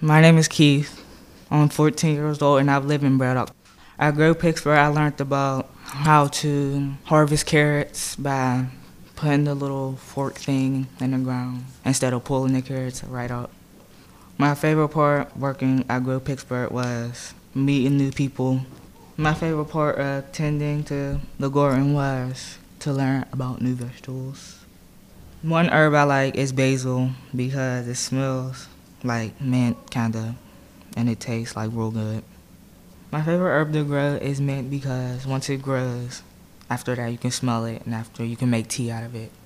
My name is Keith. I'm 14 years old and I've lived in Braddock. At Grow Pittsburgh, I learned about how to harvest carrots by putting the little fork thing in the ground instead of pulling the carrots right out. My favorite part working at Grow Pittsburgh was meeting new people. My favorite part of tending to the garden was to learn about new vegetables. One herb I like is basil because it smells like mint, kinda, and it tastes like real good. My favorite herb to grow is mint because once it grows, after that you can smell it and after you can make tea out of it.